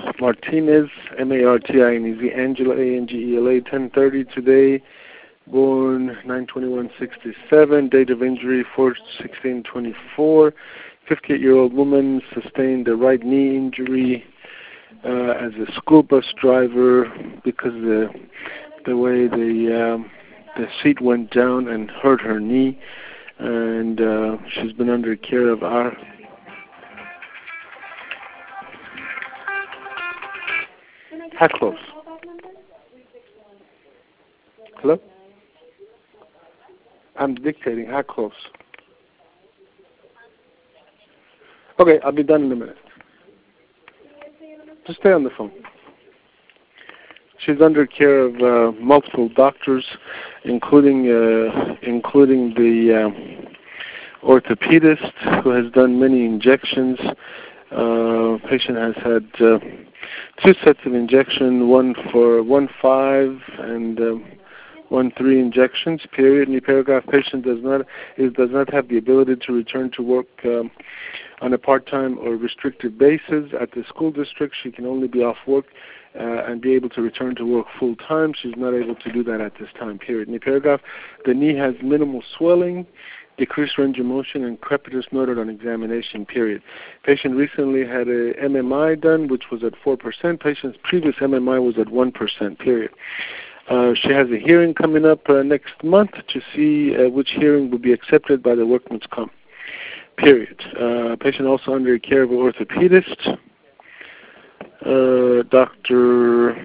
Martinez, M-A-R-T-I-N-E-Z, Angela, A-N-G-E-L-A, 10:30 today, born 9/21/67, date of injury 4/16/24, 58-year-old woman, sustained a right knee injury as a school bus driver because the way the seat went down and hurt her knee, and she's been under care of our... How close? Hello? I'm dictating. How close? Okay, I'll be done in a minute. Just stay on the phone. She's under care of multiple doctors, including the orthopedist who has done many injections. Patient has had 2 sets of injection, one 5 and 1 3 injections. Period. In the paragraph, patient does not have the ability to return to work on a part-time or restricted basis at the school district. She can only be off work and be able to return to work full-time. She's not able to do that at this time, period. In the paragraph, the knee has minimal swelling, decreased range of motion, and crepitus noted on examination, period. Patient recently had a MMI done, which was at 4%. Patient's previous MMI was at 1%, period. She has a hearing coming up next month to see which hearing will be accepted by the workman's comp, period. Patient also under care of an orthopedist, Dr.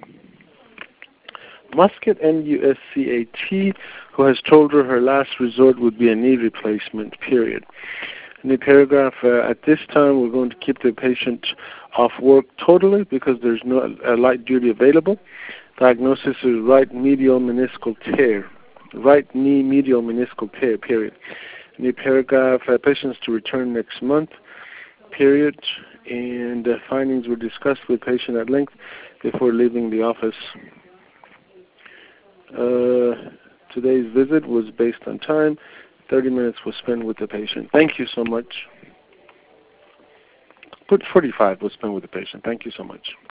Muscat, M-U-S-C-A-T, who has told her last resort would be a knee replacement, period. In the paragraph, at this time, we're going to keep the patient off work totally because there's no light duty available. Diagnosis is right medial meniscal tear. Right knee medial meniscal tear, period. In the paragraph, patients to return next month, period. And findings were discussed with patient at length before leaving the office. Today's visit was based on time. 30 minutes was spent with the patient. Thank you so much. Put 45 was spent with the patient. Thank you so much.